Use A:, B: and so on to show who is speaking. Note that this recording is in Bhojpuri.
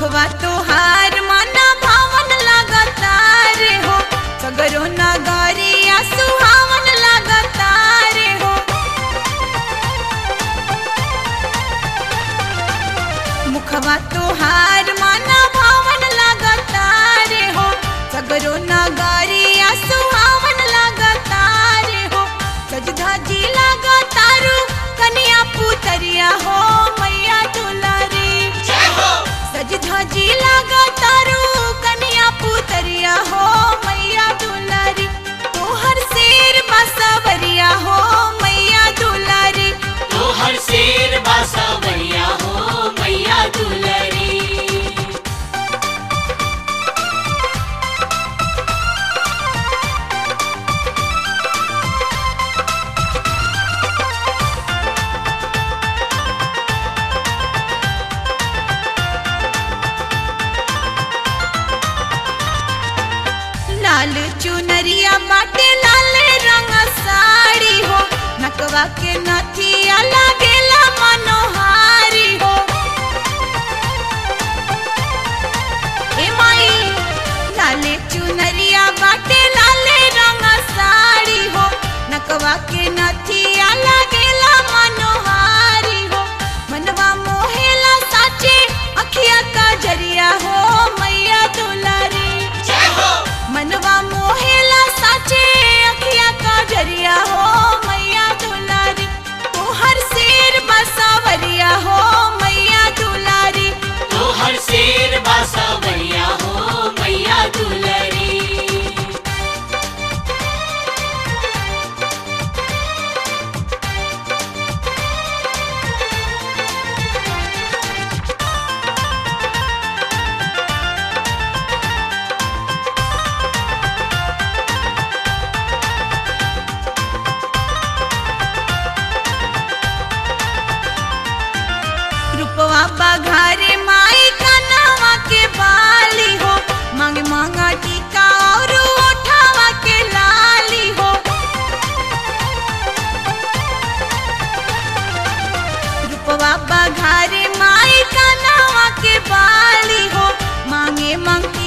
A: मुखवा तोहार माना भावन लागता रे हो, सगरो नगरिया सुहावन लागता रे हो। मुखवा तोहार माना भावन लागता रे हो, सगरो नगरिया सुहावन लागता रे हो। सज धजी लागता रू कन्या पुतरिया हो मैया दुलारी, सज धजी लागता रू कन्या पुतरिया हो मैया दुलारी। तोहर शेर बसवरिया हो मैया दुलारी,
B: तोहर शेर बसवरिया हो मैया दुलारी।
A: लाल चुनरिया बाटे लाल रंग साड़ी हो, नकवा के नथिया लागेला मनोहारी हो। ए माई लाल चुनरिया बाटे लाल रंग साड़ी हो, नकवा के नथिया लागेला मनोहारी हो। मनवा मोहेला साचे अखिया का जरिया हो मैया दुलारी, मनवा मोहेला साचे अखिया का जरिया हो मैया दुलारी। तोहर शेर बसवरिया हो मैया दुलारी,
B: तोहर शेर बसवरिया हो मैया दुलारी।
A: रूपवा बघारे माई कनवा के बाली हो, मांग मांगा टीका और ओठावा के लाली हो। रूपवा बघारे माई कनवा के बाली हो, मांगे मांग